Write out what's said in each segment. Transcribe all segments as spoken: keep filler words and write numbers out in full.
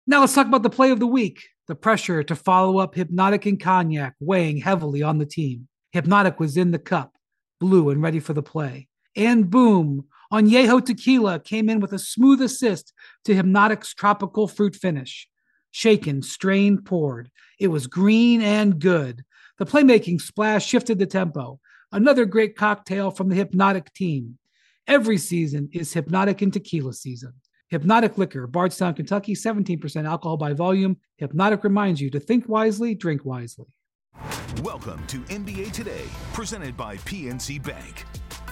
Now let's talk about the play of the week. The pressure to follow up Hypnotic and Cognac weighing heavily on the team. Hypnotic was in the cup, blue and ready for the play. And boom, Añejo Tequila came in with a smooth assist to Hypnotic's tropical fruit finish. Shaken, strained, poured. It was green and good. The playmaking splash shifted the tempo. Another great cocktail from the Hypnotic team. Every season is Hypnotic and Tequila season. Hypnotic Liquor, Bardstown, Kentucky, seventeen percent alcohol by volume. Hypnotic reminds you to think wisely, drink wisely. Welcome to N B A Today, presented by P N C Bank.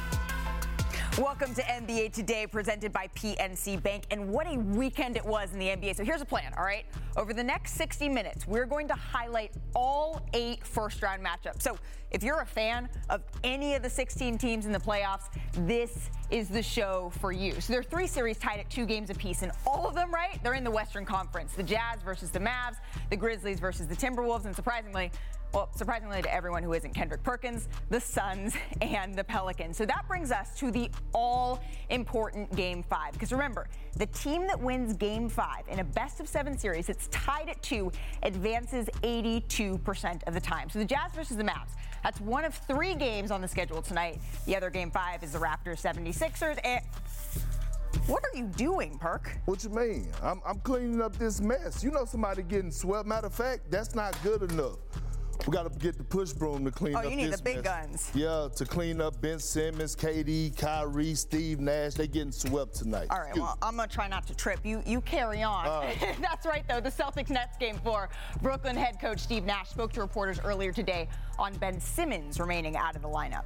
Welcome to N B A Today, presented by P N C Bank. And what a weekend it was in the N B A. So here's a plan, all right? Over the next sixty minutes, we're going to highlight all eight first-round matchups. So if you're a fan of any of the sixteen teams in the playoffs, this is the show for you. So there are three series tied at two games apiece, and all of them, right, they're in the Western Conference. The Jazz versus the Mavs, the Grizzlies versus the Timberwolves, and surprisingly, well, surprisingly to everyone who isn't Kendrick Perkins, the Suns and the Pelicans. So that brings us to the all-important Game five. Because remember, the team that wins Game five in a best-of-seven series, it's tied at two, advances eighty-two percent of the time. So the Jazz versus the Mavs, that's one of three games on the schedule tonight. The other Game five is the Raptors seventy-sixers. And what are you doing, Perk? What you mean? I'm, I'm cleaning up this mess. You know somebody getting swept. Matter of fact, that's not good enough. We got to get the push broom to clean oh, up this Oh, you need mess. the big guns. Yeah, to clean up Ben Simmons, K D, Kyrie, Steve Nash. They getting swept tonight. All right, well, I'm going to try not to trip. You you carry on. Uh, That's right, though. The Celtics-Nets Game four. Brooklyn head coach Steve Nash spoke to reporters earlier today on Ben Simmons remaining out of the lineup.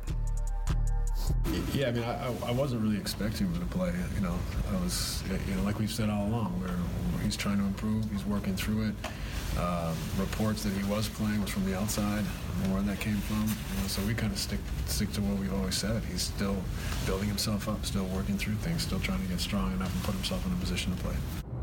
Yeah, I mean, I, I wasn't really expecting him to play. You know, I was, you know, like we've said all along, where he's trying to improve, he's working through it. Um, reports that he was playing was from the outside, where that came from. You know, so we kind of stick stick to what we've always said. He's still building himself up, still working through things, still trying to get strong enough and put himself in a position to play.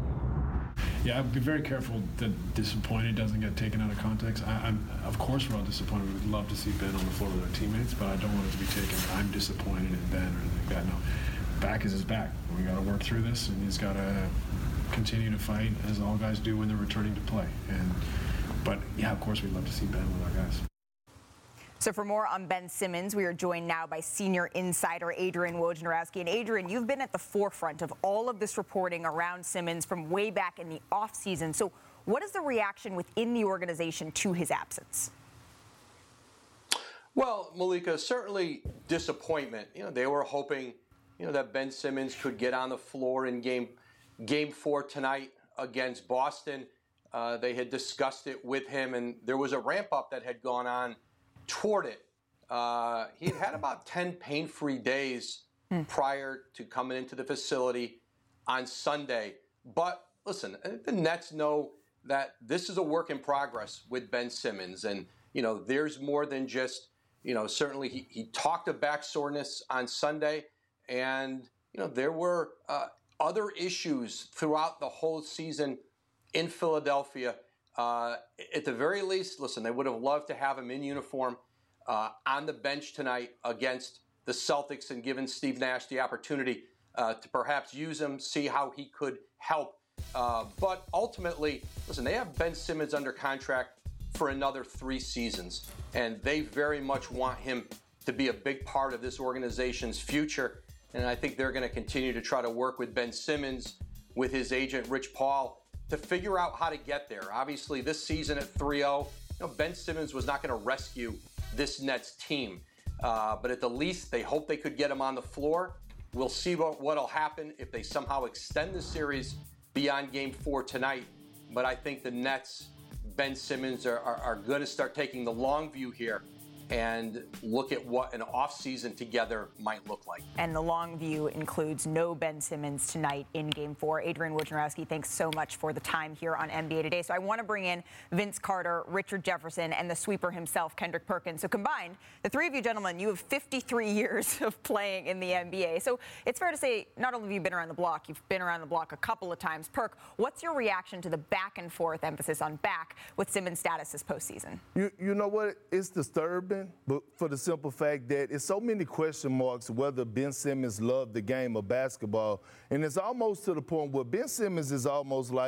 Yeah, I'd be very careful that disappointed doesn't get taken out of context. I, I'm, of course, we're all disappointed. We'd love to see Ben on the floor with our teammates, but I don't want it to be taken. I'm disappointed in Ben or anything like that. No, back is his back. We got to work through this, and he's got to continue to fight, as all guys do when they're returning to play. And but yeah, of course, we'd love to see Ben with our guys. So for more on Ben Simmons, we are joined now by senior insider Adrian Wojnarowski. And Adrian, you've been at the forefront of all of this reporting around Simmons from way back in the offseason. So what is the reaction within the organization to his absence? Well, Malika, certainly disappointment. You know, they were hoping, you know, that Ben Simmons could get on the floor in game game four tonight against Boston. Uh, they had discussed it with him, and there was a ramp up that had gone on toward it. Uh, he had had about ten pain-free days mm. prior to coming into the facility on Sunday. But listen, the Nets know that this is a work in progress with Ben Simmons. And, you know, there's more than just, you know, certainly he, he talked of back soreness on Sunday. And, you know, there were uh, other issues throughout the whole season in Philadelphia. Uh, at the very least, listen, they would have loved to have him in uniform uh, on the bench tonight against the Celtics and given Steve Nash the opportunity uh, to perhaps use him, see how he could help. Uh, but ultimately, listen, they have Ben Simmons under contract for another three seasons, and they very much want him to be a big part of this organization's future. And I think they're going to continue to try to work with Ben Simmons, with his agent, Rich Paul, to figure out how to get there. Obviously, this season at three oh, you know, Ben Simmons was not going to rescue this Nets team. Uh, but at the least, they hope they could get him on the floor. We'll see what what'll happen if they somehow extend the series beyond Game four tonight. But I think the Nets, Ben Simmons, are, are, are going to start taking the long view here and look at what an offseason together might look like. And the long view includes no Ben Simmons tonight in Game four. Adrian Wojnarowski, thanks so much for the time here on N B A Today. So I want to bring in Vince Carter, Richard Jefferson, and the sweeper himself, Kendrick Perkins. So combined, the three of you gentlemen, you have fifty-three years of playing in the N B A. So it's fair to say not only have you been around the block, you've been around the block a couple of times. Perk, what's your reaction to the back and forth emphasis on back with Simmons' status this postseason? You, you know what? It's disturbing. But for the simple fact that it's so many question marks whether Ben Simmons loved the game of basketball. And it's almost to the point where Ben Simmons is almost like,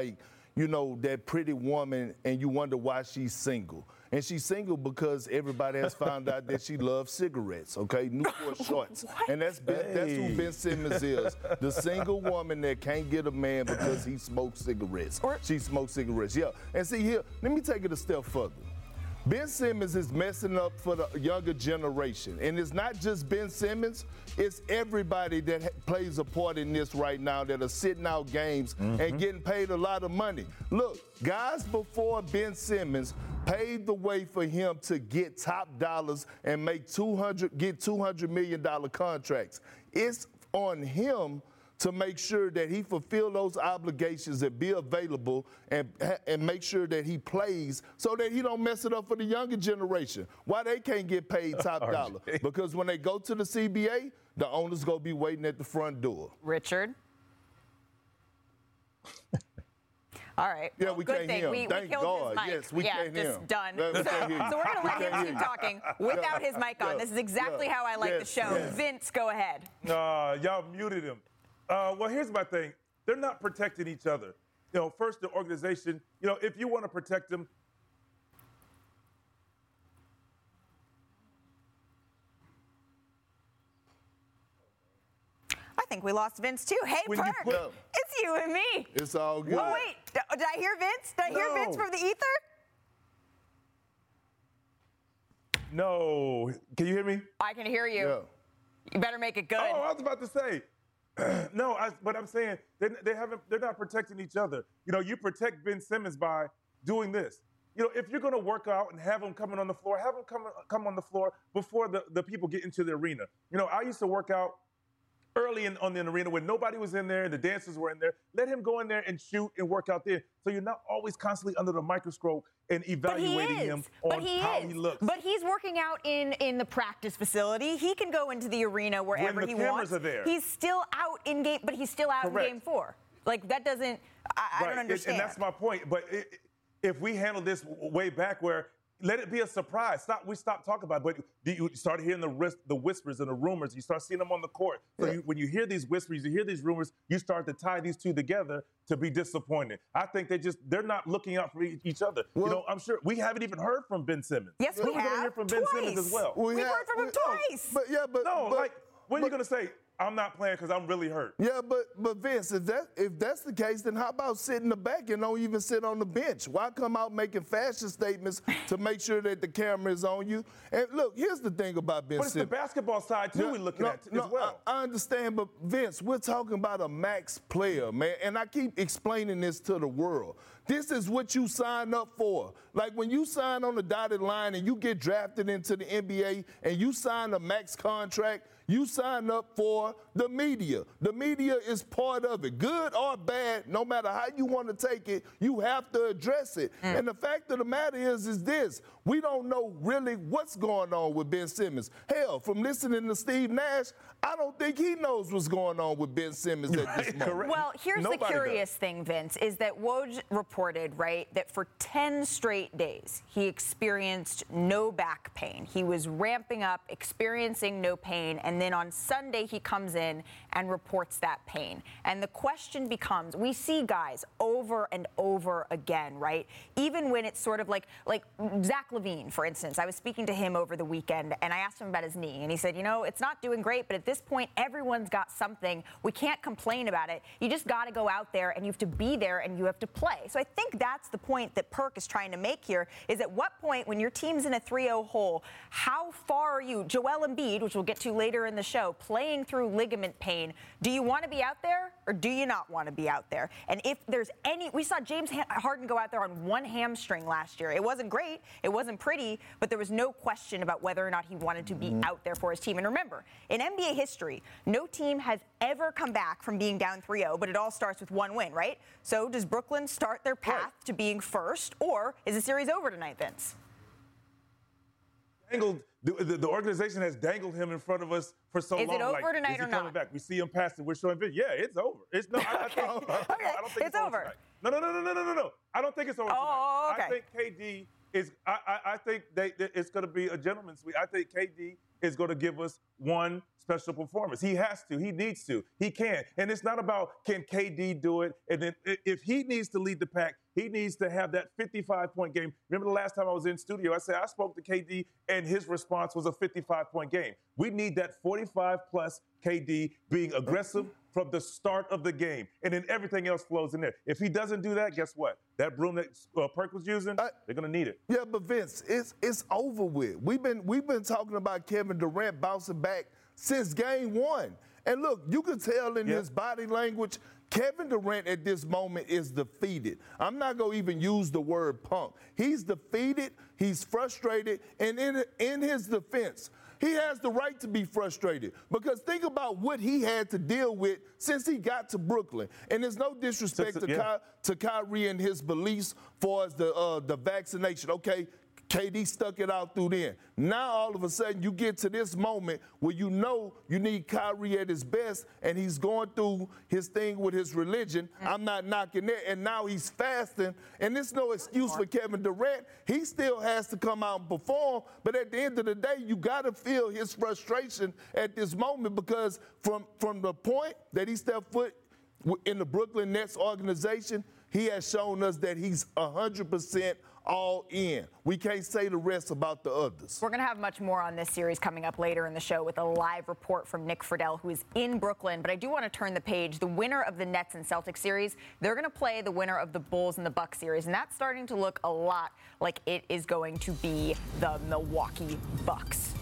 you know, that pretty woman and you wonder why she's single. And she's single because everybody has found out that she loves cigarettes, okay? Newport shorts. And that's ben, hey. that's who Ben Simmons is. The single woman that can't get a man because he smokes cigarettes. Or- she smokes cigarettes, yeah. And see here, let me take it a step further. Ben Simmons is messing up for the younger generation. And it's not just Ben Simmons, it's everybody that ha- plays a part in this right now that are sitting out games mm-hmm. and getting paid a lot of money. Look, guys before Ben Simmons paved the way for him to get top dollars and make two hundred, get two hundred million dollars contracts. It's on him to make sure that he fulfill those obligations and be available and, and make sure that he plays so that he don't mess it up for the younger generation. Why they can't get paid top dollar? Because when they go to the C B A, the owner's going to be waiting at the front door. Richard? All right. Yeah, well, we good can't thing. hear him. We, Thank we killed God. his mic. Yes, we yeah, can't hear just him. done. No, so, so we're going to let him keep him. talking without his mic on. Yeah. This is exactly Yeah. how I like yes. the show. Yes. Vince, go ahead. Uh, y'all muted him. Uh, well, here's my thing. They're not protecting each other. You know, first, the organization, you know, if you want to protect them, I think we lost Vince, too. Hey, When you Perk, put- it's you and me. It's all good. Oh, wait. D- Did I hear Vince? Did I hear No. Vince from the ether? no. Can you hear me? I can hear you. Yeah. You better make it good. Oh, I was about to say. no, I, but I'm saying they, they haven't. They're not protecting each other. You know, you protect Ben Simmons by doing this. You know, if you're going to work out and have him coming on the floor, have him come come on the floor before the, the people get into the arena. You know, I used to work out early in, on the arena when nobody was in there, the dancers were in there. Let him go in there and shoot and work out there. So you're not always constantly under the microscope and evaluating him but on he how is. he looks. But he's working out in, in the practice facility. He can go into the arena wherever When the he cameras wants. are there. He's still out in game, but he's still out Correct. in game four. Like that doesn't. I, I Right. don't understand. And, and that's my point. But it, if we handle this way back, where let it be a surprise. Stop. We stop talking about it. But you start hearing the risk, the whispers and the rumors. You start seeing them on the court. So Yeah. you, when you hear these whispers, you hear these rumors, you start to tie these two together to be disappointed. I think they just they're not looking out for e- each other. Well, you know, I'm sure we haven't even heard from Ben Simmons. Yes, we We're gonna have. hear from Ben Twice. Simmons as well. We We've have- heard from him we- twice. But yeah, but no, but, like when are you but- gonna say I'm not playing because I'm really hurt? Yeah, but but Vince, if that if that's the case, then how about sit in the back and don't even sit on the bench? Why come out making fashion statements to make sure that the camera is on you? And look, here's the thing about Ben But it's the Simmons. basketball side too. No, we're looking no, at no, as well. I, I understand, but Vince, we're talking about a max player, man. And I keep explaining this to the world. This is what you sign up for. Like when you sign on the dotted line and you get drafted into the N B A and you sign a max contract, you sign up for the media. The media is part of it. Good or bad, no matter how you want to take it, you have to address it. Mm. And the fact of the matter is, is this. We don't know really what's going on with Ben Simmons. Hell, from listening to Steve Nash, I don't think he knows what's going on with Ben Simmons at this moment. Correct. Well, here's Nobody the curious does. thing, Vince, is that Woj reported, right, that for ten straight days he experienced no back pain. He was ramping up, experiencing no pain, and then on Sunday he comes in and reports that pain. And the question becomes, we see guys over and over again, right? Even when it's sort of like, like Zach LaVine, for instance. I was speaking to him over the weekend, and I asked him about his knee, and he said, you know, it's not doing great, but at this point, everyone's got something. We can't complain about it. You just got to go out there, and you have to be there, and you have to play. So I think that's the point that Perk is trying to make here, is at what point, when your team's in a three oh hole, how far are you, Joel Embiid, which we'll get to later in the show, playing through ligament pain, do you want to be out there, or do you not want to be out there? And if there's any, we saw James Harden go out there on one hamstring last year. It wasn't great, it wasn't pretty, but there was no question about whether or not he wanted to be mm-hmm. out there for his team. And remember, in N B A history, no team has ever come back from being down three oh, but it all starts with one win, right? So does Brooklyn start their path right. to being first, or is the series over tonight, Vince? Dangled, the, the, the organization has dangled him in front of us for so is long. Is it over like, tonight is he or coming not? Back? We see him passing. We're showing video. Yeah, it's over. It's no. I, okay. I, think, okay. I don't think it's, it's over. Tonight. No, no, no, no, no, no, no. I don't think it's over. Oh, tonight. okay. I think K D is I, I, I think they, they, it's going to be a gentleman's sweep. I think K D is going to give us one special performance. He has to. He needs to. He can. And it's not about can K D do it. And then if he needs to lead the pack, he needs to have that fifty-five point game. Remember the last time I was in studio, I said I spoke to K D, and his response was a fifty-five point game. We need that forty-five plus K D being aggressive from the start of the game, and then everything else flows in there. If he doesn't do that, guess what? That broom that uh, Perk was using, uh, they're gonna need it. Yeah, but Vince, it's it's over with. We've been we've been talking about Kevin Durant bouncing back since game one, and look, you can tell in yeah. his body language, Kevin Durant at this moment is defeated. I'm not gonna even use the word punk. He's defeated. He's frustrated, and in in his defense, he has the right to be frustrated because think about what he had to deal with since he got to Brooklyn. And there's no disrespect to, yeah. Ky- to Kyrie and his beliefs for as the uh, the vaccination. Okay, K D stuck it out through then. Now all of a sudden you get to this moment where you know you need Kyrie at his best, and he's going through his thing with his religion. Mm. I'm not knocking that. And now he's fasting, and there's no excuse for Kevin Durant. He still has to come out and perform, but at the end of the day, you got to feel his frustration at this moment because from, from the point that he stepped foot in the Brooklyn Nets organization, he has shown us that he's one hundred percent all in. We can't say the rest about the others. We're going to have much more on this series coming up later in the show with a live report from Nick Friedel, who is in Brooklyn. But I do want to turn the page. The winner of the Nets and Celtics series, they're going to play the winner of the Bulls and the Bucks series. And that's starting to look a lot like it is going to be the Milwaukee Bucks.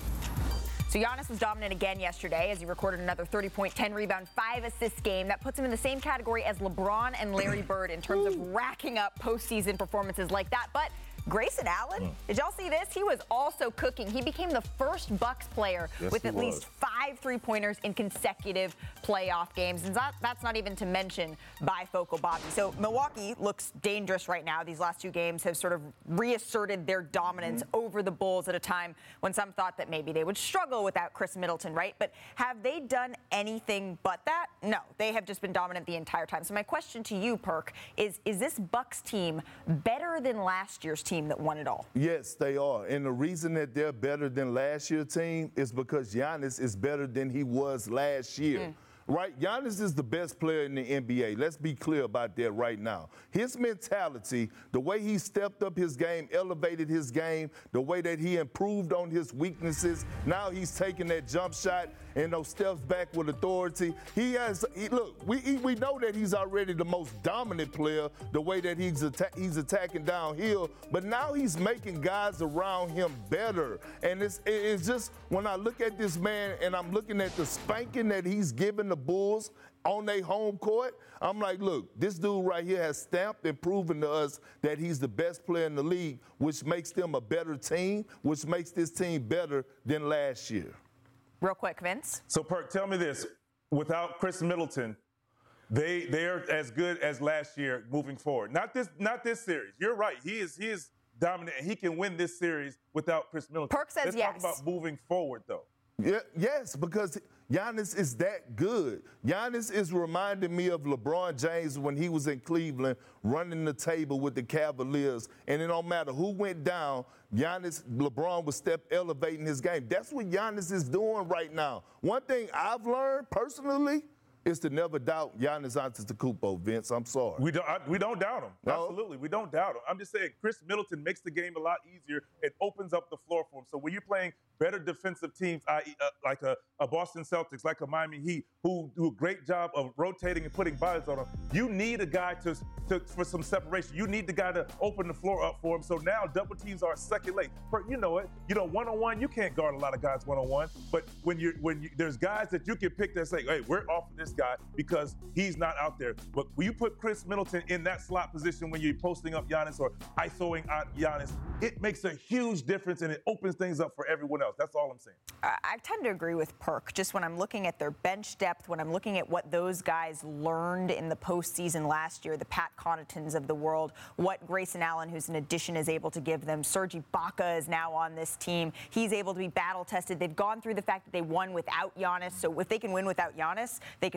So Giannis was dominant again yesterday as he recorded another thirty point, ten rebound, five assist game. That puts him in the same category as LeBron and Larry Bird in terms of racking up postseason performances like that. But Grayson Allen, did y'all see this? He was also cooking. He became the first Bucks player yes, with at was. least five three-pointers in consecutive playoff games. And that, that's not even to mention bifocal Bobby. So Milwaukee looks dangerous right now. These last two games have sort of reasserted their dominance mm-hmm. over the Bulls at a time when some thought that maybe they would struggle without Chris Middleton, right? But have they done anything but that? No, they have just been dominant the entire time. So my question to you, Perk, is, is this Bucks team better than last year's team that won it all? Yes, they are. And the reason that they're better than last year's team is because Giannis is better than he was last year. Mm. Right? Giannis is the best player in the N B A. Let's be clear about that right now. His mentality, the way he stepped up his game, elevated his game, the way that he improved on his weaknesses. Now he's taking that jump shot and those steps back with authority. He has, he, look, we he, we know that he's already the most dominant player, the way that he's, atta- he's attacking downhill, but now he's making guys around him better. And it's, it's just, when I look at this man and I'm looking at the spanking that he's giving the Bulls on their home court, I'm like, look, this dude right here has stamped and proven to us that he's the best player in the league, which makes them a better team, which makes this team better than last year. Real quick, Vince. So, Perk, tell me this. Without Chris Middleton, they they're as good as last year moving forward. Not this not this series. You're right. He is he is dominant, and he can win this series without Chris Middleton. Perk says Let's yes. talk about moving forward, though. Yeah, yes, because Giannis is that good. Giannis is reminding me of LeBron James when he was in Cleveland running the table with the Cavaliers. And it don't matter who went down, Giannis, LeBron was step elevating his game. That's what Giannis is doing right now. One thing I've learned personally is to never doubt Giannis Antetokounmpo, Vince. I'm sorry. We don't I, we don't doubt him. No? Absolutely. We don't doubt him. I'm just saying Chris Middleton makes the game a lot easier. It opens up the floor for him. So when you're playing better defensive teams, that is, uh, like a, a Boston Celtics, like a Miami Heat, who do a great job of rotating and putting bodies on them, you need a guy to, to for some separation. You need the guy to open the floor up for him. So now double teams are second late. You know it. You know, one-on-one, you can't guard a lot of guys one-on-one. But when you're when you, there's guys that you can pick that say, hey, we're off of this guy because he's not out there. But when you put Chris Middleton in that slot position when you're posting up Giannis or ISOing out Giannis, it makes a huge difference and it opens things up for everyone else. That's all I'm saying. I tend to agree with Perk. Just when I'm looking at their bench depth, when I'm looking at what those guys learned in the postseason last year, the Pat Connaughtons of the world, what Grayson Allen, who's an addition, is able to give them. Serge Ibaka is now on this team. He's able to be battle tested. They've gone through the fact that they won without Giannis. So if they can win without Giannis, they can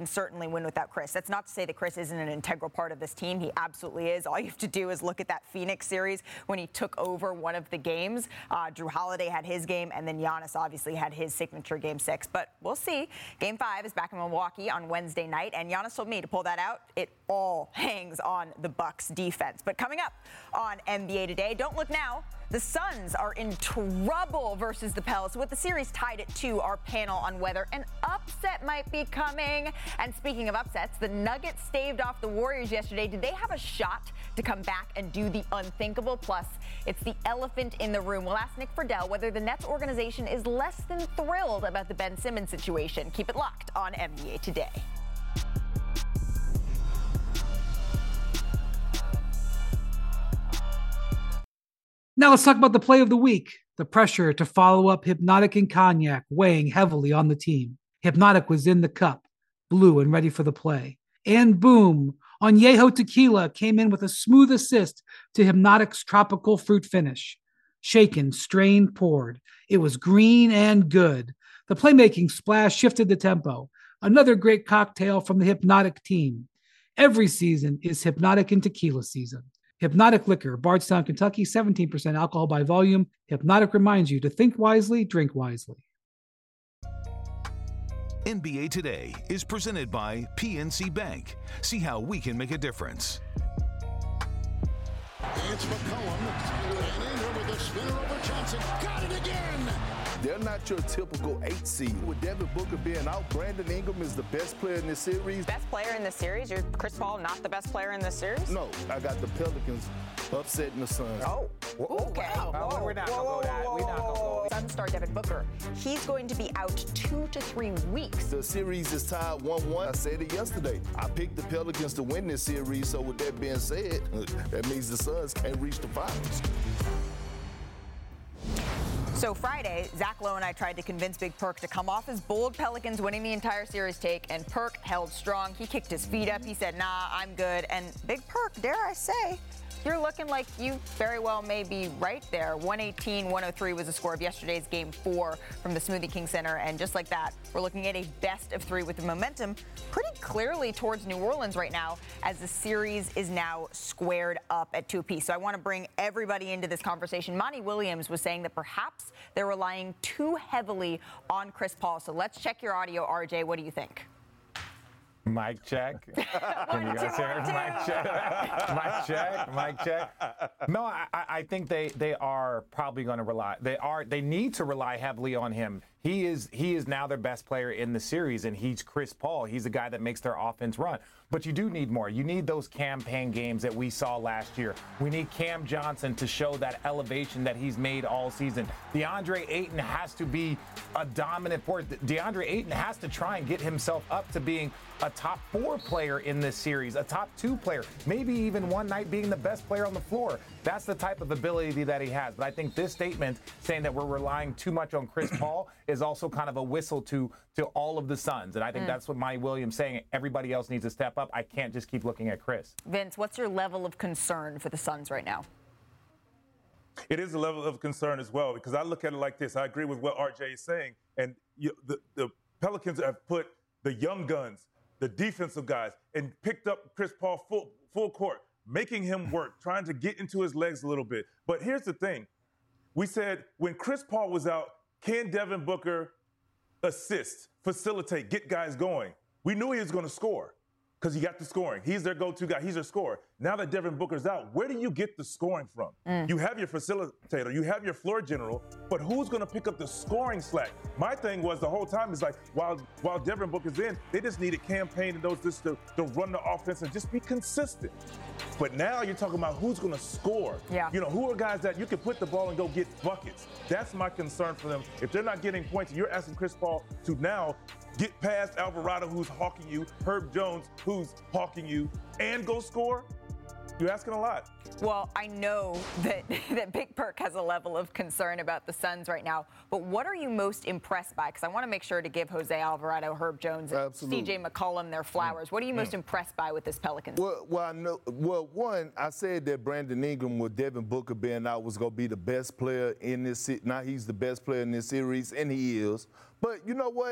can certainly win without Chris. That's not to say that Chris isn't an integral part of this team. He absolutely is. All you have to do is look at that Phoenix series when he took over one of the games. Uh, Drew Holiday had his game, and then Giannis obviously had his signature game six. But we'll see. Game five is back in Milwaukee on Wednesday night, and Giannis told me to pull that out. It all hangs on the Bucks defense. But coming up on N B A Today, don't look now. The Suns are in trouble versus the Pels. With the series tied at two, our panel on whether an upset might be coming. And speaking of upsets, the Nuggets staved off the Warriors yesterday. Did they have a shot to come back and do the unthinkable? Plus, it's the elephant in the room. We'll ask Nick Friedel whether the Nets organization is less than thrilled about the Ben Simmons situation. Keep it locked on N B A Today. Now let's talk about the play of the week. The pressure to follow up Hypnotic and Cognac weighing heavily on the team. Hypnotic was in the cup, blue and ready for the play. And boom, Añejo Tequila came in with a smooth assist to Hypnotic's tropical fruit finish. Shaken, strained, poured. It was green and good. The playmaking splash shifted the tempo. Another great cocktail from the Hypnotic team. Every season is Hypnotic and Tequila season. Hypnotic Liquor, Bardstown, Kentucky, seventeen percent alcohol by volume. Hypnotic reminds you to think wisely, drink wisely. N B A Today is presented by P N C Bank. See how we can make a difference. It's McCollum, and in here with a spinner over Johnson. Got it again! They're not your typical eight seed. With Devin Booker being out, Brandon Ingram is the best player in this series. Best player in the series? You're Chris Paul not the best player in this series? No, I got the Pelicans upsetting the Suns. Oh, okay. Wow. Whoa, We're not going to go that. We're not going to go. Sun star Devin Booker, he's going to be out two to three weeks. The series is tied one one. I said it yesterday. I picked the Pelicans to win this series, so with that being said, that means the Suns can't reach the finals. So Friday, Zach Lowe and I tried to convince Big Perk to come off his bold Pelicans winning the entire series take, and Perk held strong. He kicked his feet up. He said, nah, I'm good. And Big Perk, dare I say, you're looking like you very well may be right there. one eighteen one oh three was the score of yesterday's game four from the Smoothie King Center. And just like that, we're looking at a best of three with the momentum pretty clearly towards New Orleans right now, as the series is now squared up at two apiece. So I want to bring everybody into this conversation. Monty Williams was saying that perhaps they're relying too heavily on Chris Paul. So let's check your audio, R J. What do you think? Mic check. Can you guys hear? Mic check. Mic check. Mic check. No, I, I think they they are probably going to rely. They are. They need to rely heavily on him. He is he is now their best player in the series, and he's Chris Paul. He's the guy that makes their offense run. But you do need more. You need those campaign games that we saw last year. We need Cam Johnson to show that elevation that he's made all season. DeAndre Ayton has to be a dominant force. DeAndre Ayton has to try and get himself up to being a top four player in this series, a top two player, maybe even one night being the best player on the floor. That's the type of ability that he has. But I think this statement saying that we're relying too much on Chris Paul is also kind of a whistle to to all of the Suns. And I think mm. that's what Monty Williams saying. Everybody else needs to step up. I can't just keep looking at Chris. Vince, what's your level of concern for the Suns right now? It is a level of concern as well, because I look at it like this. I agree with what R J is saying. And you, the, the Pelicans have put the young guns, the defensive guys, and picked up Chris Paul full, full court, making him work, trying to get into his legs a little bit. But here's the thing. We said when Chris Paul was out, can Devin Booker assist, facilitate, get guys going? We knew he was going to score because he got the scoring. He's their go-to guy. He's their scorer. Now that Devin Booker's out, where do you get the scoring from? Mm. You have your facilitator. You have your floor general. But who's going to pick up the scoring slack? My thing was the whole time is like, while while Devin Booker's in, they just needed campaign and those just to, to run the offense and just be consistent. But now you're talking about who's going to score. Yeah. You know, who are guys that you can put the ball and go get buckets? That's my concern for them. If they're not getting points, you're asking Chris Paul to now get past Alvarado, who's hawking you, Herb Jones, who's hawking you, and go score? You're asking a lot. Well, I know that, that Big Perk has a level of concern about the Suns right now, but what are you most impressed by? Because I want to make sure to give Jose Alvarado, Herb Jones, and C J McCollum their flowers. What are you most mm. impressed by with this Pelicans? Well, well, I know. Well, one, I said that Brandon Ingram with Devin Booker being out was going to be the best player in this. Now he's the best player in this series, and he is. But you know what?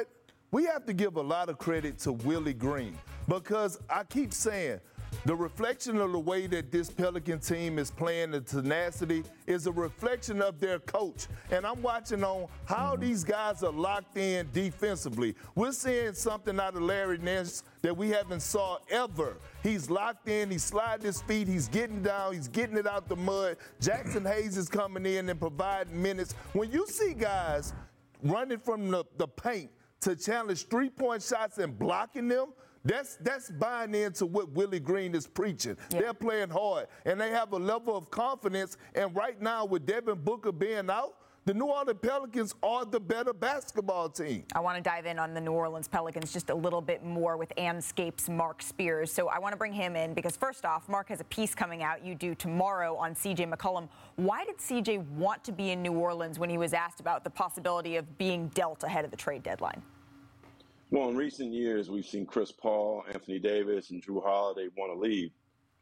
we have to give a lot of credit to Willie Green because I keep saying the reflection of the way that this Pelican team is playing, the tenacity, is a reflection of their coach. And I'm watching on how mm-hmm. these guys are locked in defensively. We're seeing something out of Larry Nance that we haven't saw ever. He's locked in, he's sliding his feet, he's getting down, he's getting it out the mud. Jackson Hayes is coming in and providing minutes. When you see guys running from the, the paint to challenge three-point shots and blocking them, That's that's buying into what Willie Green is preaching. Yep. They're playing hard, and they have a level of confidence. And right now, with Devin Booker being out, the New Orleans Pelicans are the better basketball team. I want to dive in on the New Orleans Pelicans just a little bit more with Anscape's Mark Spears. So I want to bring him in because, first off, Mark has a piece coming out, you do tomorrow, on C J McCollum. Why did C J want to be in New Orleans when he was asked about the possibility of being dealt ahead of the trade deadline? Well, in recent years, we've seen Chris Paul, Anthony Davis, and Drew Holiday want to leave.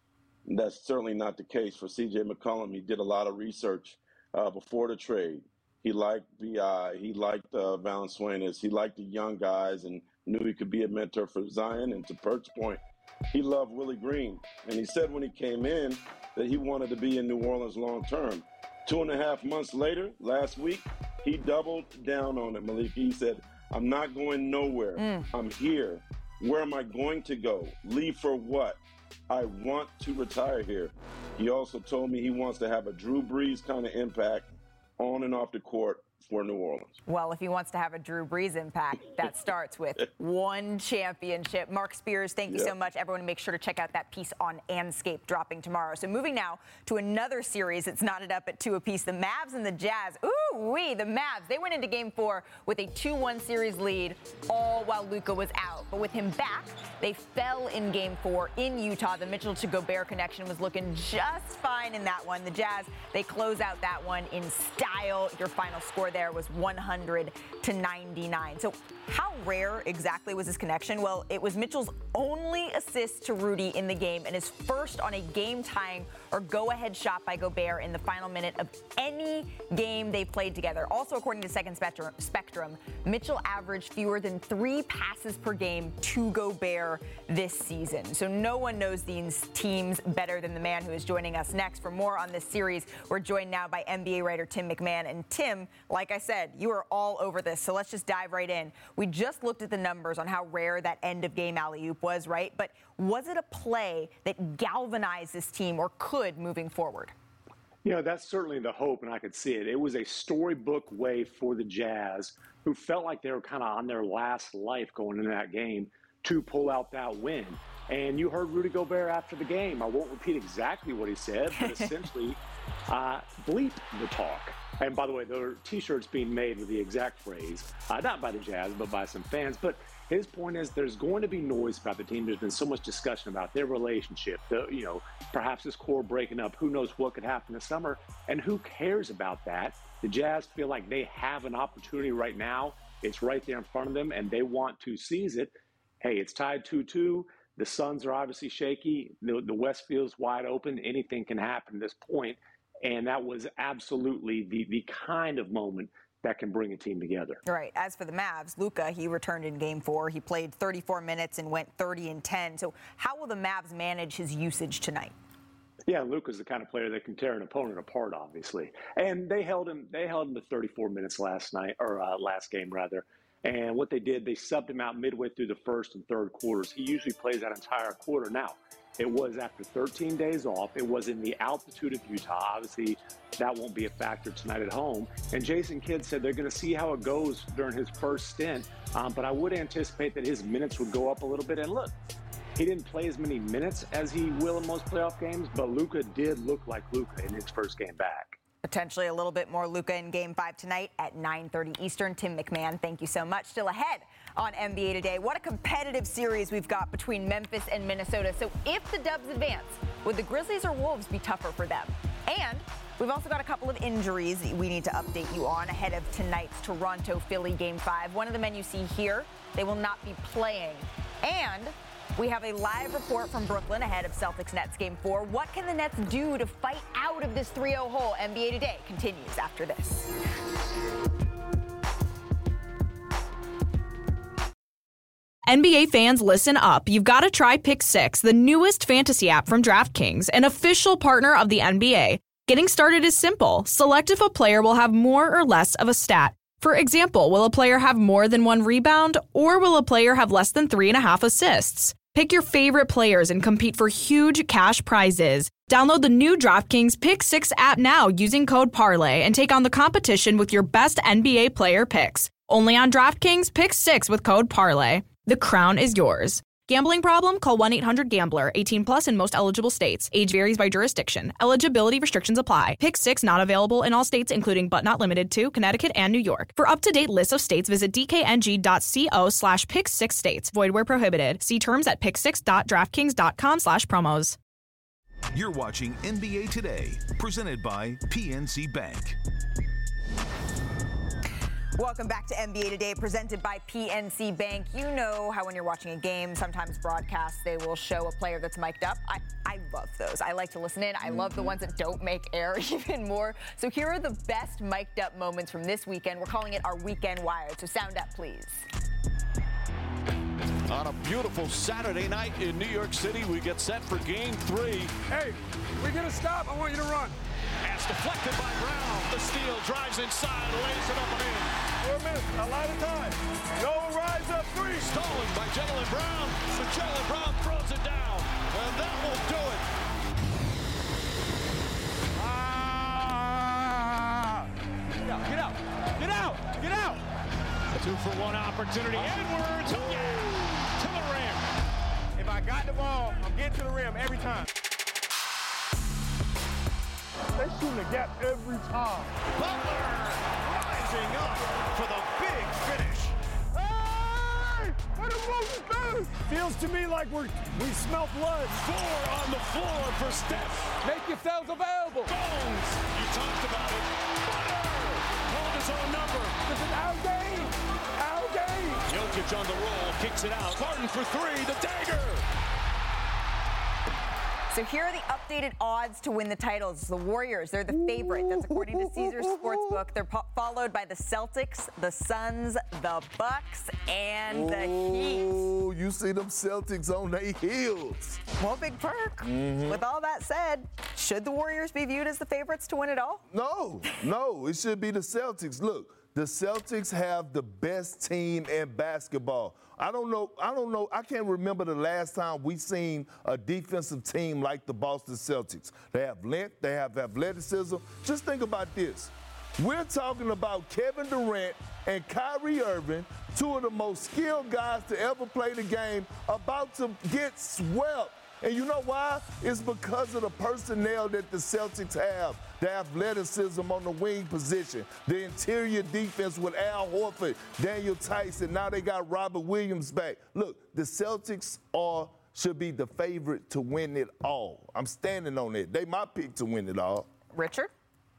And that's certainly not the case for C J McCollum. He did a lot of research uh, before the trade. He liked B I, he liked uh, Valanciunas, he liked the young guys, and knew he could be a mentor for Zion. And to Pert's point, he loved Willie Green. And he said when he came in that he wanted to be in New Orleans long term. Two and a half months later, last week, he doubled down on it, Malik. He said, I'm not going nowhere. Mm. I'm here. Where am I going to go? Leave for what? I want to retire here. He also told me he wants to have a Drew Brees kind of impact on and off the court for New Orleans. Well, if he wants to have a Drew Brees impact, that starts with one championship. Mark Spears, thank you yep. so much. Everyone, make sure to check out that piece on Anscape dropping tomorrow. So moving now to another series. It's knotted up at two apiece. The Mavs and the Jazz. Ooh-wee, the Mavs. They went into game four with a two one series lead, all while Luka was out. But with him back, they fell in game four in Utah. The Mitchell to Gobert connection was looking just fine in that one. The Jazz, they close out that one in style. Your final score there was one hundred to ninety-nine. So how rare exactly was this connection? Well, it was Mitchell's only assist to Rudy in the game and his first on a game-tying or go-ahead shot by Gobert in the final minute of any game they played together. Also, according to Second Spectrum, Mitchell averaged fewer than three passes per game to Gobert this season. So no one knows these teams better than the man who is joining us next. For more on this series, we're joined now by N B A writer Tim McMahon. And Tim, like I said, you are all over this, so let's just dive right in. We just looked at the numbers on how rare that end-of-game alley-oop was, right? But was it a play that galvanized this team or could moving forward? You know, that's certainly the hope, and I could see it. It was a storybook way for the Jazz, who felt like they were kind of on their last life going into that game, to pull out that win. And you heard Rudy Gobert after the game. I won't repeat exactly what he said, but essentially uh, bleep the talk. And by the way, there are T-shirts being made with the exact phrase, uh, not by the Jazz, but by some fans. But his point is there's going to be noise about the team. There's been so much discussion about their relationship, the, you know, perhaps this core breaking up. Who knows what could happen this summer? And who cares about that? The Jazz feel like they have an opportunity right now. It's right there in front of them, and they want to seize it. Hey, it's tied two two. The Suns are obviously shaky. The, the West feels wide open. Anything can happen at this point. And that was absolutely the, the kind of moment that can bring a team together. Right. As for the Mavs, Luka, he returned in game four. He played thirty-four minutes and went thirty and ten. So how will the Mavs manage his usage tonight? Yeah, Luka's the kind of player that can tear an opponent apart, obviously. And they held him they held him to thirty-four minutes last night, or uh, last game, rather. And what they did, they subbed him out midway through the first and third quarters. He usually plays that entire quarter. Now, it was after thirteen days off. It was in the altitude of Utah. Obviously, that won't be a factor tonight at home. And Jason Kidd said they're going to see how it goes during his first stint. Um, but I would anticipate that his minutes would go up a little bit. And look, he didn't play as many minutes as he will in most playoff games, but Luka did look like Luka in his first game back. Potentially a little bit more Luka in Game five tonight at nine thirty Eastern. Tim McMahon, thank you so much. Still ahead on N B A Today. What a competitive series we've got between Memphis and Minnesota. So if the Dubs advance, would the Grizzlies or Wolves be tougher for them? And we've also got a couple of injuries we need to update you on ahead of tonight's Toronto-Philly Game five. One of the men you see here, they will not be playing. And we have a live report from Brooklyn ahead of Celtics-Nets Game four. What can the Nets do to fight out of this three oh hole? N B A Today continues after this. N B A fans, listen up. You've got to try Pick Six, the newest fantasy app from DraftKings, an official partner of the N B A. Getting started is simple. Select if a player will have more or less of a stat. For example, will a player have more than one rebound, or will a player have less than three and a half assists? Pick your favorite players and compete for huge cash prizes. Download the new DraftKings Pick Six app now using code Parlay and take on the competition with your best N B A player picks. Only on DraftKings Pick Six with code Parlay. The crown is yours. Gambling problem? Call one eight hundred gambler. eighteen plus in most eligible states. Age varies by jurisdiction. Eligibility restrictions apply. Pick Six not available in all states, including but not limited to Connecticut and New York. For up-to-date lists of states, visit dkng.co slash pick six states. Void where prohibited. See terms at pick six dot draftkings dot com slash promos. You're watching N B A Today, presented by P N C Bank. Welcome back to N B A Today, presented by P N C Bank. You know how when you're watching a game, sometimes broadcasts, they will show a player that's mic'd up. I, I love those. I like to listen in. I love the ones that don't make air even more. So here are the best mic'd up moments from this weekend. We're calling it our Weekend Wired. So sound up, please. On a beautiful Saturday night in New York City, we get set for game three. Hey, we're going to stop. I want you to run. Pass deflected by Brown. The steal drives inside, lays it up and in. Four minutes, a lot of time. No rise up three. Stolen by Jaylen Brown. But Jaylen Brown throws it down. And that will do it. Ah! Get out, get out, get out, get out. A two for one opportunity. Edwards, oh yeah, to the rim. If I got the ball, I'm getting to the rim every time. They shooting the gap every time. Butler rising up for the big finish. Hey! What the Moses do? Feels to me like we're we smell blood. Four on the floor for Steph. Make yourselves available. Bones. You talked about it. Butler called his own number. This is our game. Our game. Jokic on the roll, kicks it out. Harden for three. The dagger. So here are the updated odds to win the titles. The Warriors, they're the favorite. That's according to Caesars Sportsbook. They're po- followed by the Celtics, the Suns, the Bucks, and the Heat. Oh, you see them Celtics on their heels. Well, Big Perk, mm-hmm. With all that said, should the Warriors be viewed as the favorites to win it all? No, no, it should be the Celtics. Look, the Celtics have the best team in basketball. I don't know, I don't know, I can't remember the last time we seen a defensive team like the Boston Celtics. They have length, they have athleticism. Just think about this. We're talking about Kevin Durant and Kyrie Irving, two of the most skilled guys to ever play the game, about to get swept. And you know why? It's because of the personnel that the Celtics have, the athleticism on the wing position, the interior defense with Al Horford, Daniel Tyson. Now they got Robert Williams back. Look, the Celtics are should be the favorite to win it all. I'm standing on it. They my pick to win it all. Richard?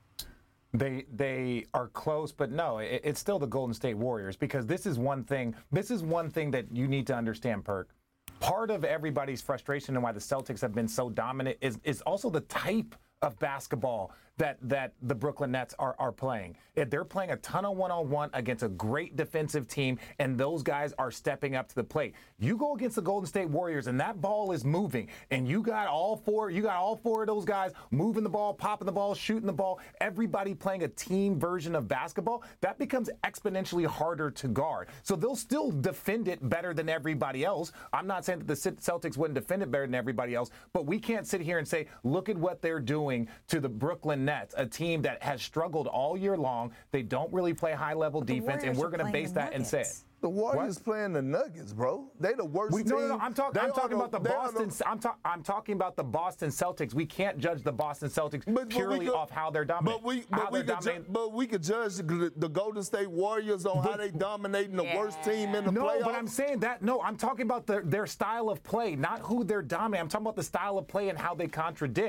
They they are close, but no, it, it's still the Golden State Warriors, because this is one thing. This is one thing that you need to understand, Perk. Part of everybody's frustration and why the Celtics have been so dominant is, is also the type of basketball that that the Brooklyn Nets are, are playing. They're playing a ton of one-on-one against a great defensive team, and those guys are stepping up to the plate. You go against the Golden State Warriors, and that ball is moving, and you got all four, you got all four of those guys moving the ball, popping the ball, shooting the ball, everybody playing a team version of basketball. That becomes exponentially harder to guard. So they'll still defend it better than everybody else. I'm not saying that the Celtics wouldn't defend it better than everybody else, but we can't sit here and say, look at what they're doing to the Brooklyn Nets, a team that has struggled all year long. They don't really play high-level defense, and we're going to base that and say it. The Warriors what? playing the Nuggets, bro. They the worst we, team. No, no, no. I'm, talk, I'm talking the, about the Boston. The, I'm, ta- I'm talking about the Boston Celtics. We can't judge the Boston Celtics but, purely but could, off how they're dominating. But we, but we, could, ju- but we could judge the, the Golden State Warriors on but, how they dominating the yeah. worst team in the no, playoffs. No, but I'm saying that. No, I'm talking about the, their style of play, not who they're dominating. I'm talking about the style of play and how they contradict.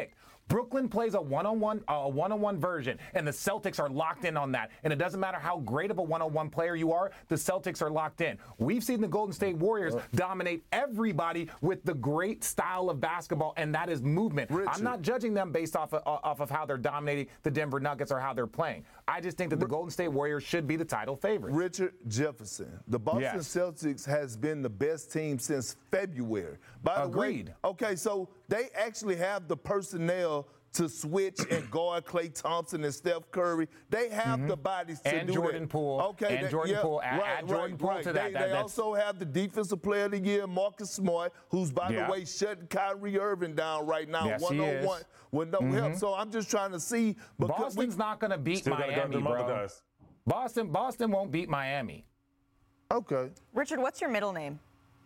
Brooklyn plays a one-on-one, uh, a one-on-one version, and the Celtics are locked in on that. And it doesn't matter how great of a one-on-one player you are, the Celtics are locked in. We've seen the Golden State Warriors uh, dominate everybody with the great style of basketball, and that is movement. Richard. I'm not judging them based off of, off of how they're dominating the Denver Nuggets or how they're playing. I just think that the Golden State Warriors should be the title favorite. Richard Jefferson, the Boston yes. Celtics has been the best team since February. By Agreed. the way, okay, so they actually have the personnel to switch and guard Klay Thompson and Steph Curry. They have mm-hmm. the bodies to and do Jordan that. Poole. Okay, and they, Jordan yeah, Poole. Add, right, add Jordan right, Poole right. to They, that. that they also have the Defensive Player of the Year, Marcus Smart, who's, by yeah. the way, shutting Kyrie Irving down right now, yes, one-on-one with no mm-hmm. help. So I'm just trying to see. Boston's we, not going to beat Miami, bro. Boston, Boston won't beat Miami. Okay. Richard, what's your middle name?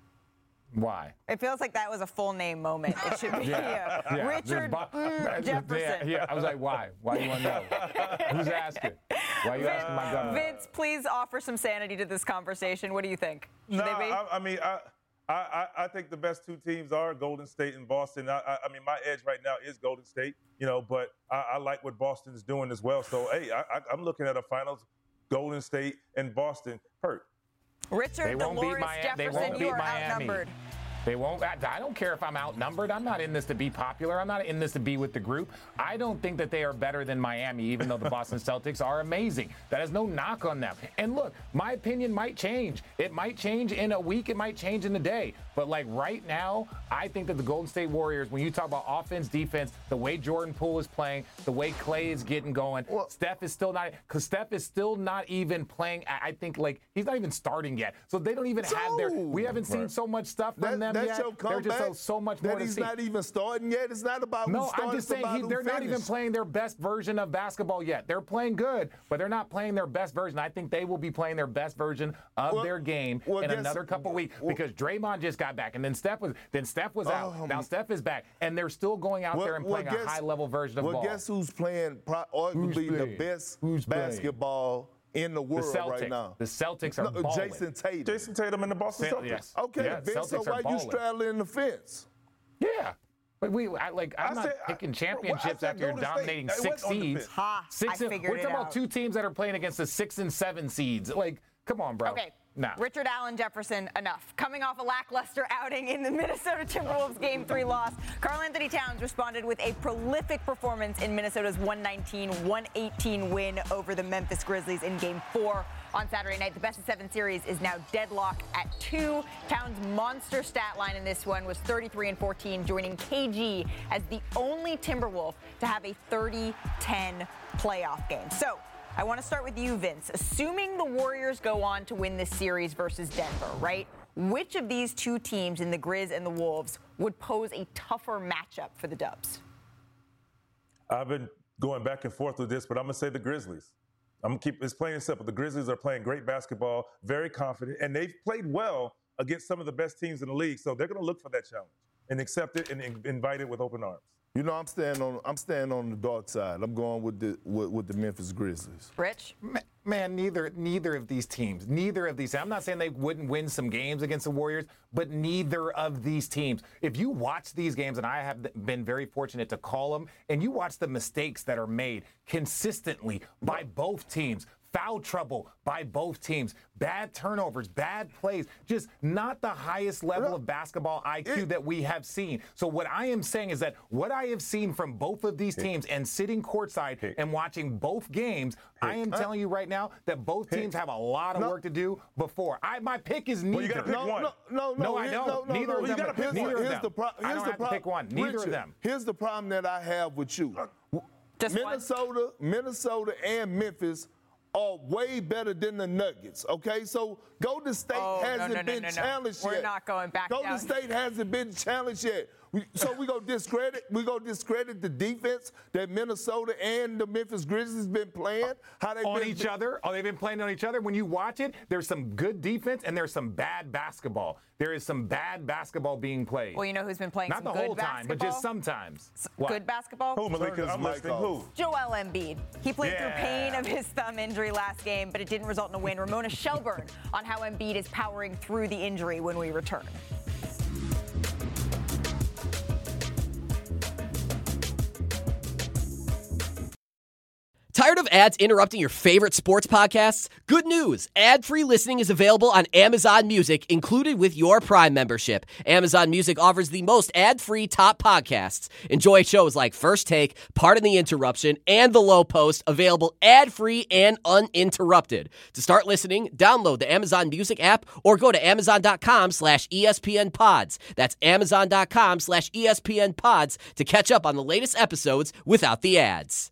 Why? It feels like that was a full name moment. It should be yeah. uh, yeah. Richard Bo- mm, Jefferson. Yeah, yeah, I was like, why? Why do you want to know? Who's asking? Why are you asking my governor? Vince, please offer some sanity to this conversation. What do you think? Should no, they be? I, I mean, I, I, I think the best two teams are Golden State and Boston. I, I, I mean, my edge right now is Golden State, you know, but I, I like what Boston's doing as well. So, hey, I, I, I'm looking at a finals, Golden State and Boston hurt. Richard they won't Dolores beat Miami. Jefferson, they won't you beat are Miami. outnumbered. They won't. I, I don't care if I'm outnumbered. I'm not in this to be popular. I'm not in this to be with the group. I don't think that they are better than Miami, even though the Boston Celtics are amazing. That is no knock on them. And look, my opinion might change. It might change in a week. It might change in a day. But like right now, I think that the Golden State Warriors, when you talk about offense, defense, the way Jordan Poole is playing, the way Klay is getting going, well, Steph is still not, because Steph is still not even playing. I think like he's not even starting yet. So they don't even so, have their, we haven't seen right. so much stuff from that, them yet. They're just so, so much that more to he's see. not even starting yet. It's not about no, who started, I'm just saying he, they're not even playing their best version of basketball yet. They're playing good, but they're not playing their best version. I think they will be playing their best version of well, their game well, in guess, another couple of weeks well, because Draymond just got back, and then Steph was then Steph was out. Um, now Steph is back, and they're still going out well, there and playing well, guess, a high-level version of well, ball. Well, guess who's playing pro- arguably who's the best who's basketball in the world the Celtics. right now? The Celtics are no, balling. Jason Tatum. Jason Tatum and the Boston Celtics. Yes. Okay, yeah, Vince, so why you straddling the fence? Yeah. But we, I, like, I'm I not said, picking championships after you're dominating State. six seeds. Ha, six I and, figured we're talking it about out. two teams that are playing against the six and seven seeds. Like, come on, bro. Okay. No. Richard Allen Jefferson, enough. Coming off a lackluster outing in the Minnesota Timberwolves Game three loss, Karl-Anthony Towns responded with a prolific performance in Minnesota's one nineteen one eighteen win over the Memphis Grizzlies in Game four on Saturday night. The best of seven series is now deadlocked at two. Towns' monster stat line in this one was thirty-three and fourteen, joining K G as the only Timberwolf to have a thirty ten playoff game. So, I want to start with you, Vince. Assuming the Warriors go on to win this series versus Denver, right? Which of these two teams in the Grizz and the Wolves would pose a tougher matchup for the Dubs? I've been going back and forth with this, but I'm going to say the Grizzlies. I'm going to keep it's plain and simple. The Grizzlies are playing great basketball, very confident, and they've played well against some of the best teams in the league. So they're going to look for that challenge and accept it and invite it with open arms. You know, I'm staying on. I'm staying on the dark side. I'm going with the with, with the Memphis Grizzlies. Rich, man, neither neither of these teams, neither of these. I'm not saying they wouldn't win some games against the Warriors, but neither of these teams. If you watch these games, and I have been very fortunate to call them, and you watch the mistakes that are made consistently by both teams. Foul trouble by both teams, bad turnovers, bad plays, just not the highest level of basketball I Q that we have seen. So what I am saying is that what I have seen from both of these teams and sitting courtside and watching both games, I am telling you right now that both teams have a lot of work to do before. I my pick is neither. Well, you got to pick no, one. No, no, no, no, I don't. No, no, neither no, of them. You gotta pick neither one. of Here's them. the pro- here's I don't the have pro- to pick one. Neither Richard, of them. Here's the problem that I have with you. Just Minnesota, one. Minnesota, and Memphis are way better than the Nuggets, okay? So Golden State oh, hasn't no, no, been no, no, challenged no. yet. We're not going back Golden down. State hasn't been challenged yet. We, so we gonna discredit we gonna discredit the defense that Minnesota and the Memphis Grizzlies been playing. How they on been, each other? Oh, they've been playing on each other. When you watch it, there's some good defense and there's some bad basketball. There is some bad basketball being played. Well, you know who's been playing Not some the good whole time, but just basketball? sometimes. S- good basketball? Who, Malika? I'm listening. Who? Joel Embiid. He played Yeah. through pain of his thumb injury last game, but it didn't result in a win. Ramona Shelburne on how Embiid is powering through the injury when we return. Tired of ads interrupting your favorite sports podcasts? Good news! Ad-free listening is available on Amazon Music, included with your Prime membership. Amazon Music offers the most ad-free top podcasts. Enjoy shows like First Take, Pardon the Interruption, and The Low Post, available ad-free and uninterrupted. To start listening, download the Amazon Music app or go to amazon.com slash ESPN pods. That's amazon.com slash ESPN pods to catch up on the latest episodes without the ads.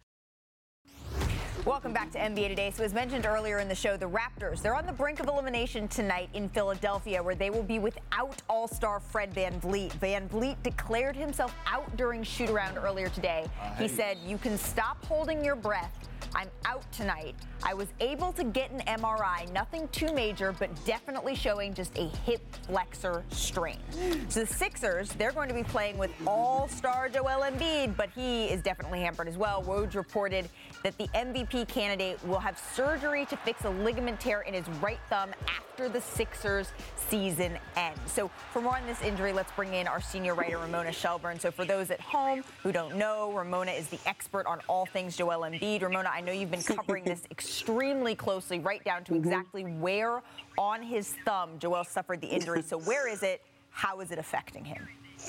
Welcome back to N B A Today. So as mentioned earlier in the show, the Raptors, they're on the brink of elimination tonight in Philadelphia, where they will be without All-Star Fred VanVleet. VanVleet declared himself out during shoot-around earlier today. Uh, he said, "You can stop holding your breath. I'm out tonight. I was able to get an M R I, nothing too major, but definitely showing just a hip flexor strain." So the Sixers, they're going to be playing with all-star Joel Embiid, but he is definitely hampered as well. Woj reported that the M V P candidate will have surgery to fix a ligament tear in his right thumb after the Sixers season ends. So for more on this injury, let's bring in our senior writer, Ramona Shelburne. So for those at home who don't know, Ramona is the expert on all things Joel Embiid. Ramona, I know you've been covering this extremely closely, right down to exactly where on his thumb Joel suffered the injury. So where is it? How is it affecting him?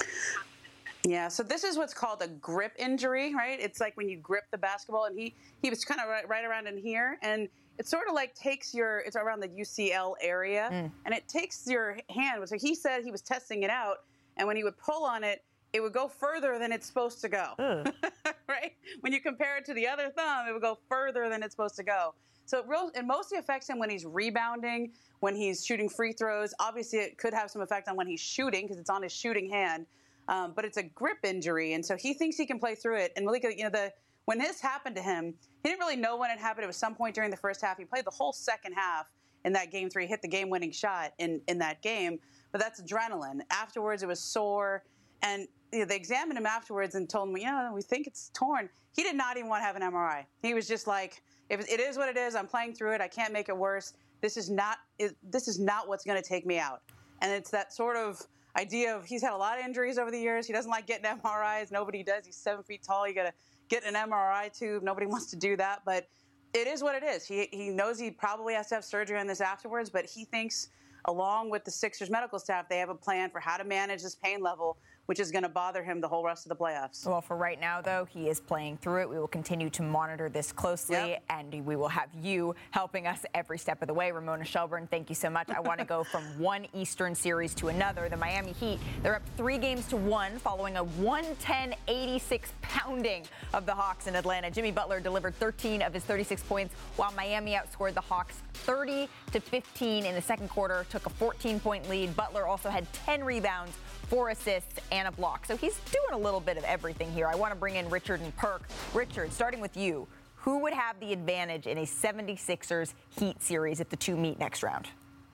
Yeah, so this is what's called a grip injury, right? It's like when you grip the basketball, and he, he was kind of right, right around in here, and it sort of like takes your, it's around the U C L area, mm. and it takes your hand. So he said he was testing it out, and when he would pull on it, it would go further than it's supposed to go, right? When you compare it to the other thumb, it would go further than it's supposed to go. So it, real, it mostly affects him when he's rebounding, when he's shooting free throws. Obviously, it could have some effect on when he's shooting because it's on his shooting hand. Um, but it's a grip injury, and so he thinks he can play through it. And Malika, you know, the when this happened to him, he didn't really know when it happened. It was some point during the first half. He played the whole second half in that game three, hit the game-winning shot in, in that game. But that's adrenaline. Afterwards, it was sore, and you know, they examined him afterwards and told him, you know, we think it's torn. He did not even want to have an M R I. He was just like, if it is what it is, I'm playing through it. I can't make it worse. This is not it, this is not what's going to take me out. And it's that sort of idea of he's had a lot of injuries over the years. He doesn't like getting M R Is. Nobody does. He's seven feet tall. You got to get an M R I tube. Nobody wants to do that. But it is what it is. He he knows he probably has to have surgery on this afterwards, but he thinks, along with the Sixers medical staff, they have a plan for how to manage this pain level, which is going to bother him the whole rest of the playoffs. Well, for right now, though, he is playing through it. We will continue to monitor this closely, yep. and we will have you helping us every step of the way. Ramona Shelburne, thank you so much. I want to go from one Eastern series to another. The Miami Heat, they're up three games to one following a one ten eighty-six pounding of the Hawks in Atlanta. Jimmy Butler delivered thirteen of his thirty-six points, while Miami outscored the Hawks thirty to fifteen in the second quarter, took a fourteen-point lead. Butler also had ten rebounds, four assists, and a block. So he's doing a little bit of everything here. I want to bring in Richard and Perk. Richard, starting with you, who would have the advantage in a seventy-sixers Heat series if the two meet next round?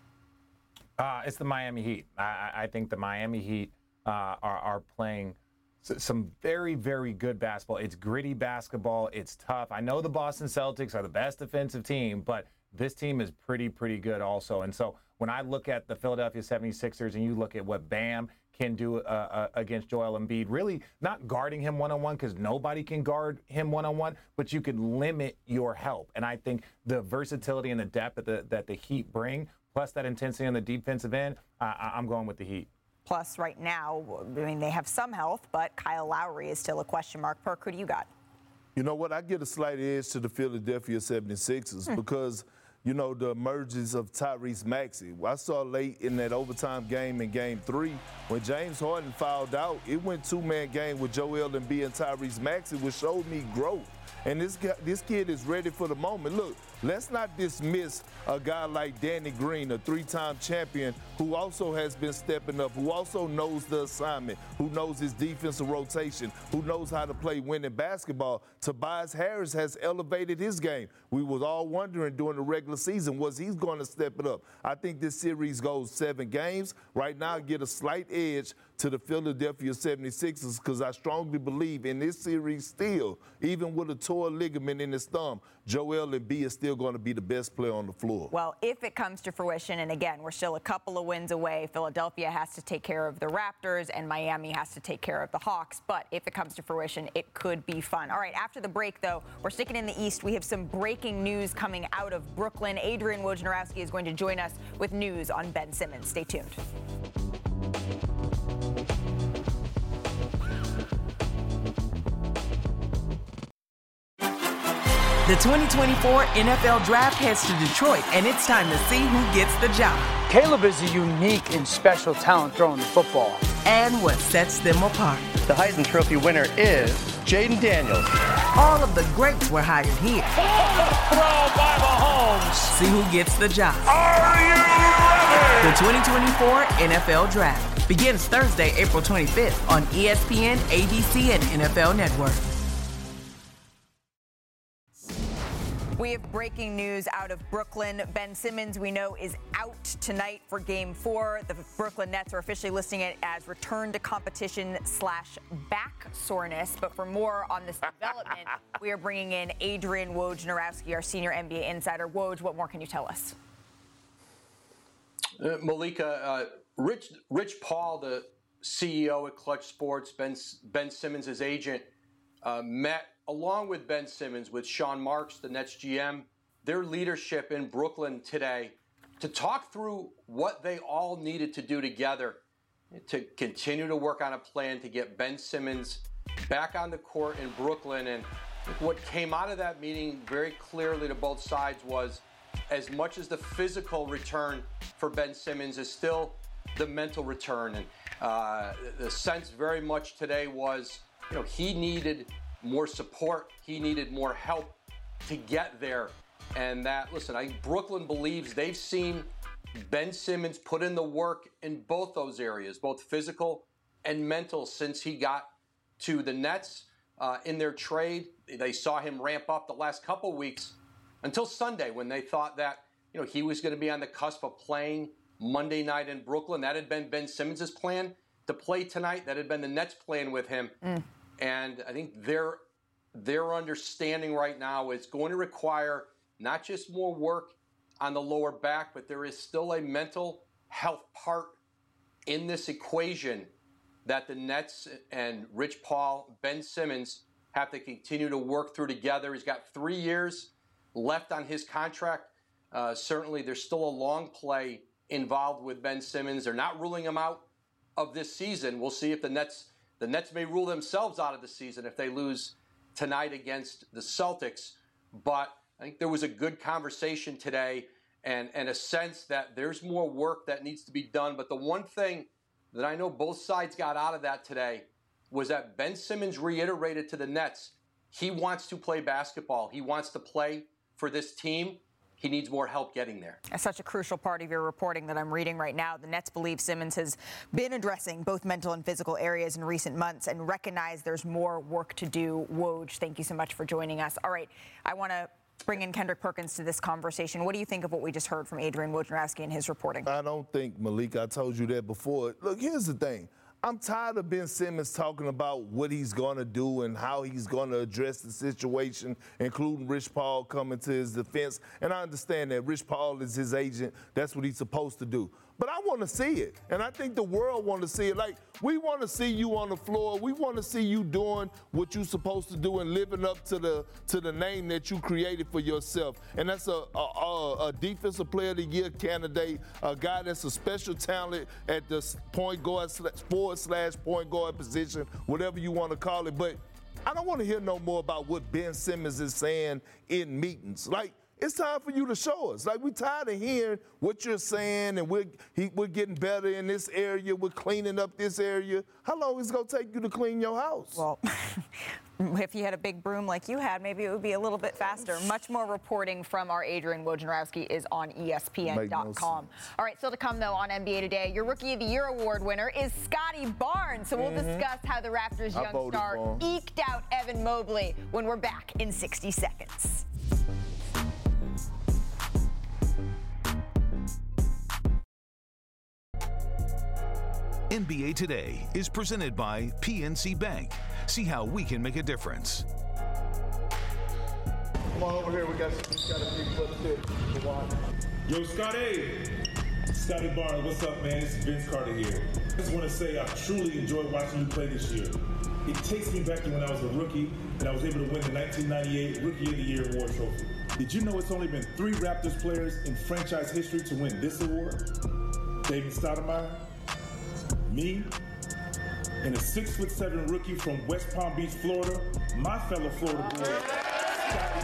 Uh, it's the Miami Heat. I, I think the Miami Heat uh, are, are playing some very, very good basketball. It's gritty basketball. It's tough. I know the Boston Celtics are the best defensive team, but this team is pretty, pretty good also. And so when I look at the Philadelphia seventy-sixers and you look at what Bam can do uh, uh, against Joel Embiid, really not guarding him one-on-one because nobody can guard him one-on-one, but you can limit your help. And I think the versatility and the depth that the, that the Heat bring, plus that intensity on the defensive end, uh, I'm going with the Heat. Plus, right now, I mean, they have some health, but Kyle Lowry is still a question mark. Perk, who do you got? You know what? I get a slight edge to the Philadelphia seventy-sixers hmm. because – you know, the emergence of Tyrese Maxey. I saw late in that overtime game in game three, when James Harden fouled out, it went two-man game with Joel Embiid and Tyrese Maxey, which showed me growth. And this guy, this kid is ready for the moment. Look, let's not dismiss a guy like Danny Green, a three-time champion, who also has been stepping up, who also knows the assignment, who knows his defensive rotation, who knows how to play winning basketball. Tobias Harris has elevated his game. We was all wondering during the regular season, was he going to step it up? I think this series goes seven games. Right now, I get a slight edge to the Philadelphia seventy-sixers because I strongly believe in this series still, even with a torn ligament in his thumb, Joel Embiid is still going to be the best player on the floor. Well, if it comes to fruition, and again, we're still a couple of wins away, Philadelphia has to take care of the Raptors and Miami has to take care of the Hawks. But if it comes to fruition, it could be fun. All right, after the break, though, we're sticking in the East. We have some breaking news coming out of Brooklyn. Adrian Wojnarowski is going to join us with news on Ben Simmons. Stay tuned. The twenty twenty-four N F L Draft heads to Detroit, and it's time to see who gets the job. Caleb is a unique and special talent throwing the football. And what sets them apart. The Heisman Trophy winner is Jaden Daniels. All of the greats were hired here. Throw by Mahomes. See who gets the job. Are you ready? The twenty twenty-four N F L Draft begins Thursday, April twenty-fifth on E S P N, A B C, and N F L Network. We have breaking news out of Brooklyn. Ben Simmons, we know, is out tonight for Game Four. The Brooklyn Nets are officially listing it as return to competition slash back soreness. But for more on this development, we are bringing in Adrian Wojnarowski, our senior N B A insider. Woj, what more can you tell us? Uh, Malika, uh, Rich Rich Paul, the C E O at Clutch Sports, Ben Ben Simmons' agent, uh, met along with Ben Simmons, with Sean Marks, the Nets G M, their leadership in Brooklyn today to talk through what they all needed to do together to continue to work on a plan to get Ben Simmons back on the court in Brooklyn. And what came out of that meeting very clearly to both sides was, as much as the physical return for Ben Simmons is still the mental return. And uh, the sense very much today was, you know, he needed more support. He needed more help to get there. And that, listen, I think Brooklyn believes they've seen Ben Simmons put in the work in both those areas, both physical and mental, since he got to the Nets uh, in their trade. They saw him ramp up the last couple weeks until Sunday, when they thought that, you know, he was going to be on the cusp of playing Monday night in Brooklyn. That had been Ben Simmons' plan to play tonight. That had been the Nets' plan with him. Mm. And I think their their understanding right now is going to require not just more work on the lower back, but there is still a mental health part in this equation that the Nets and Rich Paul, Ben Simmons have to continue to work through together. He's got three years left on his contract. Uh, certainly, there's still a long play involved with Ben Simmons. They're not ruling him out of this season. We'll see if the Nets the Nets may rule themselves out of the season if they lose tonight against the Celtics. But I think there was a good conversation today and, and a sense that there's more work that needs to be done. But the one thing that I know both sides got out of that today was that Ben Simmons reiterated to the Nets, he wants to play basketball. He wants to play for this team. He needs more help getting there. That's such a crucial part of your reporting that I'm reading right now. The Nets believe Simmons has been addressing both mental and physical areas in recent months and recognize there's more work to do. Woj, thank you so much for joining us. All right, I want to bring in Kendrick Perkins to this conversation. What do you think of what we just heard from Adrian Wojnarowski in his reporting? I don't think, Malik, I told you that before. Look, here's the thing. I'm tired of Ben Simmons talking about what he's going to do and how he's going to address the situation, including Rich Paul coming to his defense. And I understand that Rich Paul is his agent. That's what he's supposed to do. But I want to see it, and I think the world want to see it. Like, we want to see you on the floor. We want to see you doing what you're supposed to do and living up to the to the name that you created for yourself. And that's a, a, a, a defensive player of the year candidate, a guy that's a special talent at the point guard, forward slash point guard position, whatever you want to call it. But I don't want to hear no more about what Ben Simmons is saying in meetings. Like, it's time for you to show us. Like, we're tired of hearing what you're saying, and we're, he, we're getting better in this area. We're cleaning up this area. How long is it going to take you to clean your house? Well, if you had a big broom like you had, maybe it would be a little bit faster. Much more reporting from our Adrian Wojnarowski is on E S P N dot com. No All right, still to come, though, on N B A Today, your Rookie of the Year award winner is Scotty Barnes. So we'll mm-hmm. discuss how the Raptors' I young star eked out Evan Mobley when we're back in sixty seconds. N B A Today is presented by P N C Bank. See how we can make a difference. Come on over here. We got, we got a big flip tip to watch. Yo, Scotty. Scotty Barnes, what's up, man? It's Vince Carter here. I just want to say I truly enjoyed watching you play this year. It takes me back to when I was a rookie and I was able to win the nineteen ninety-eight Rookie of the Year award trophy. Did you know it's only been three Raptors players in franchise history to win this award? David Stoudemire, me, and a six foot seven rookie from West Palm Beach, Florida, my fellow Florida boy, Scotty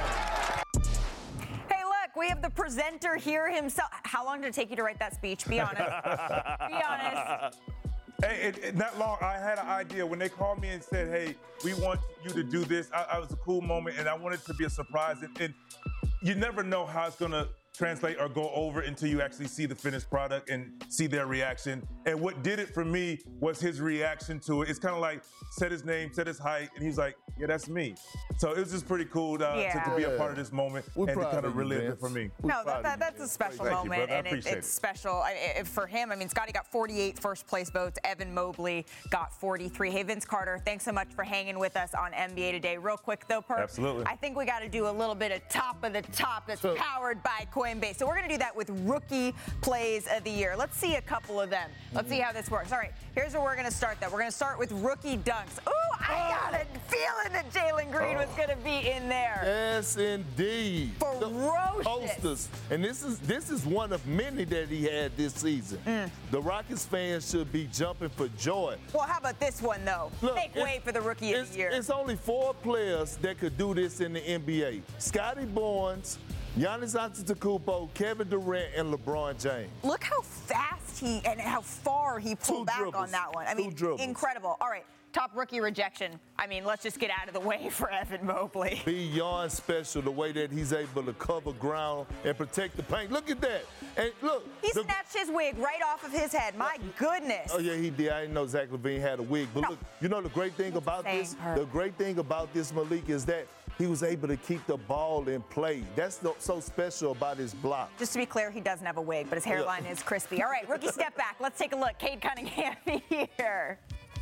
Barnes. Hey, look, we have the presenter here himself. How long did it take you to write that speech? Be honest. Be honest. Hey, it, it, not long. I had an idea when they called me and said, "Hey, we want you to do this." I, I was a cool moment, and I wanted it to be a surprise. And, and you never know how it's gonna translate or go over until you actually see the finished product and see their reaction. And what did it for me was his reaction to it. It's kind of like said his name, said his height, and he's like, "Yeah, that's me." So it was just pretty cool uh, Yeah. to, to be a part of this moment We're and to proud kind of of you, relive it Vince. for me. No, that, that, that's a special Thank you, moment, brother. I and it, appreciate it's it. special I, I, for him. I mean, Scotty got forty-eight first place votes. Evan Mobley got forty-three. Hey, Vince Carter, thanks so much for hanging with us on N B A Today. Real quick, though, Perk. Absolutely. I think we got to do a little bit of top of the top that's So- powered by Coinbase. So we're going to do that with Rookie Plays of the Year. Let's see a couple of them. Let's see how this works. All right, here's where we're going to start, though. We're going to start with Rookie Dunks. Ooh, I got a feeling that Jalen Green was going to be in there. Yes, indeed. Ferocious. The posters. And this is this is one of many that he had this season. Mm. The Rockets fans should be jumping for joy. Well, how about this one, though? Look, Make it's- way for the Rookie of It's, the Year. it's only four players that could do this in the N B A. Scotty Barnes, Giannis Antetokounmpo, Kevin Durant, and LeBron James. Look how fast he and how far he pulled Two back dribbles. on that one. I Two mean, dribbles. incredible. All right, top rookie rejection. I mean, let's just get out of the way for Evan Mobley. Beyond special, the way that he's able to cover ground and protect the paint. Look at that. And look. He the- snatched his wig right off of his head. My goodness. Oh, yeah, he did. I didn't know Zach LaVine had a wig. But No. look, you know the great thing about Saying this? her. The great thing about this, Malik, is that he was able to keep the ball in play. That's the, so special about his block. Just to be clear, he doesn't have a wig, but his hairline is crispy. All right, rookie step back. Let's take a look. Cade Cunningham here.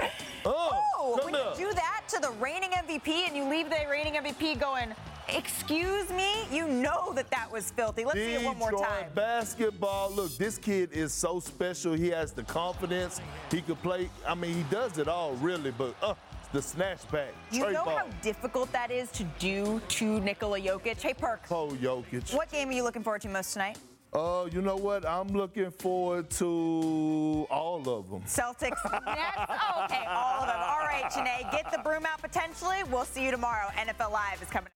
Oh, Oh, come when here. you do that to the reigning M V P and you leave the reigning M V P going, excuse me, you know that that was filthy. Let's see it one more Detroit time. basketball. Look, this kid is so special. He has the confidence. He could play. I mean, he does it all, really. But uh, the snatch back. Do you Trey know ball. how difficult that is to do to Nikola Jokic? Hey, Perk, Oh, Jokic. what game are you looking forward to most tonight? Uh, you know what? I'm looking forward to all of them. Celtics, Nets? Okay, all of them. All right, Janae, get the broom out potentially. We'll see you tomorrow. N F L Live is coming.